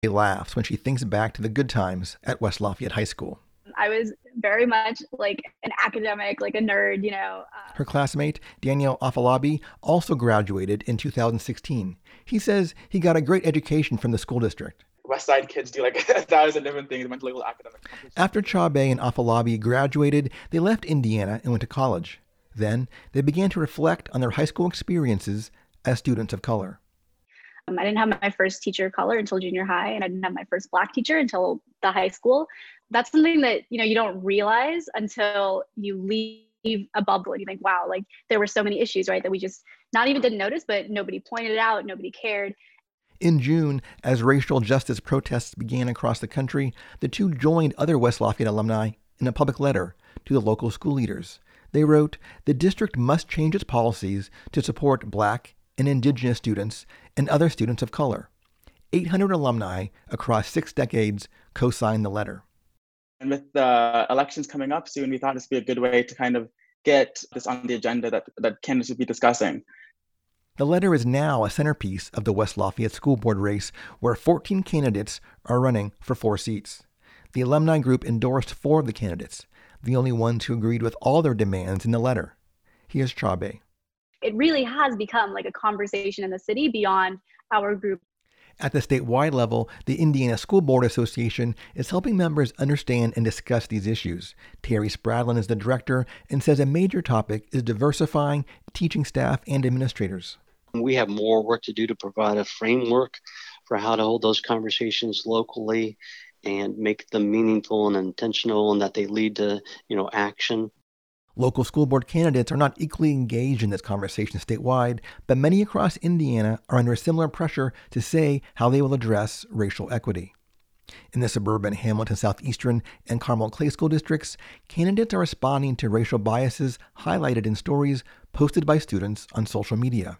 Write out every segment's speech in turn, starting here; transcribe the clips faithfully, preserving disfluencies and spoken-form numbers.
She laughs when she thinks back to the good times at West Lafayette High School. I was very much like an academic, like a nerd, you know. Um, Her classmate, Daniel Afalabi, also graduated in two thousand sixteen. He says he got a great education from the school district. West Side kids do like a thousand different things. They went to little academic competitions. After Chabe and Afalabi graduated, they left Indiana and went to college. Then they began to reflect on their high school experiences as students of color. Um, I didn't have my first teacher of color until junior high, and I didn't have my first Black teacher until the high school. That's something that, you know, you don't realize until you leave a bubble and you think, wow, like there were so many issues, right, that we just not even didn't notice, but nobody pointed it out, nobody cared. In June, as racial justice protests began across the country, the two joined other West Lafayette alumni in a public letter to the local school leaders. They wrote, "The district must change its policies to support Black and Indigenous students and other students of color." eight hundred alumni across six decades co-signed the letter. And with the elections coming up soon, we thought this would be a good way to kind of get this on the agenda that, that candidates would be discussing. The letter is now a centerpiece of the West Lafayette School Board race, where fourteen candidates are running for four seats. The alumni group endorsed four of the candidates, the only ones who agreed with all their demands in the letter. Here's Chabe. It really has become like a conversation in the city beyond our group. At the statewide level, the Indiana School Board Association is helping members understand and discuss these issues. Terry Spradlin is the director and says a major topic is diversifying teaching staff and administrators. We have more work to do to provide a framework for how to hold those conversations locally and make them meaningful and intentional, and that they lead to, you know, action. Local school board candidates are not equally engaged in this conversation statewide, but many across Indiana are under similar pressure to say how they will address racial equity. In the suburban Hamilton Southeastern and Carmel Clay school districts, candidates are responding to racial biases highlighted in stories posted by students on social media.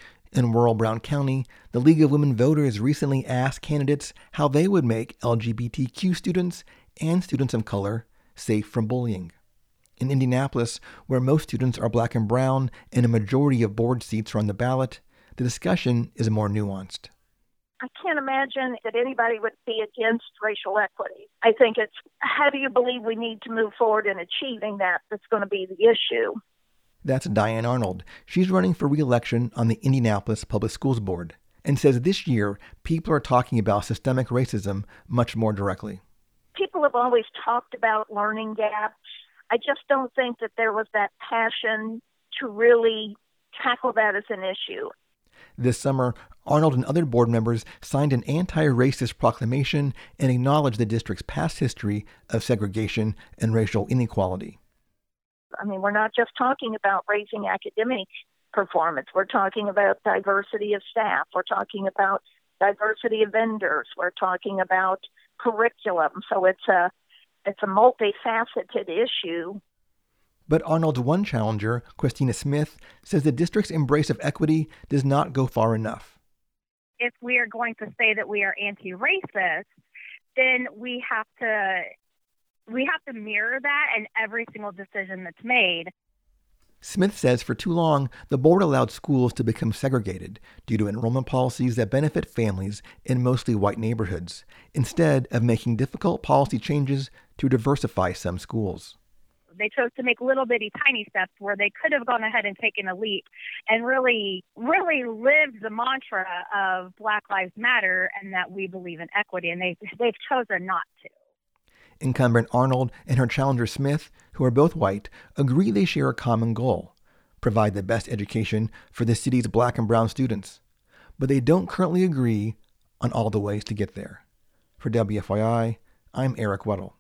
In rural Brown County, the League of Women Voters recently asked candidates how they would make L G B T Q students and students of color safe from bullying. In Indianapolis, where most students are Black and brown and a majority of board seats are on the ballot, the discussion is more nuanced. I can't imagine that anybody would be against racial equity. I think it's how do you believe we need to move forward in achieving that that's going to be the issue. That's Diane Arnold. She's running for re-election on the Indianapolis Public Schools Board and says this year people are talking about systemic racism much more directly. People have always talked about learning gaps. I just don't think that there was that passion to really tackle that as an issue. This summer, Arnold and other board members signed an anti-racist proclamation and acknowledged the district's past history of segregation and racial inequality. I mean, we're not just talking about raising academic performance. We're talking about diversity of staff. We're talking about diversity of vendors. We're talking about curriculum. So it's a It's a multifaceted issue. But Arnold's one challenger, Christina Smith, says the district's embrace of equity does not go far enough. If we are going to say that we are anti-racist, then we have to we have to mirror that in every single decision that's made. Smith says for too long, the board allowed schools to become segregated due to enrollment policies that benefit families in mostly white neighborhoods, instead of making difficult policy changes to diversify some schools. They chose to make little bitty tiny steps where they could have gone ahead and taken a leap and really, really lived the mantra of Black Lives Matter and that we believe in equity, and they, they've chosen not to. Incumbent Arnold and her challenger Smith, who are both white, agree they share a common goal: provide the best education for the city's Black and brown students. But they don't currently agree on all the ways to get there. For W F Y I, I'm Eric Weddle.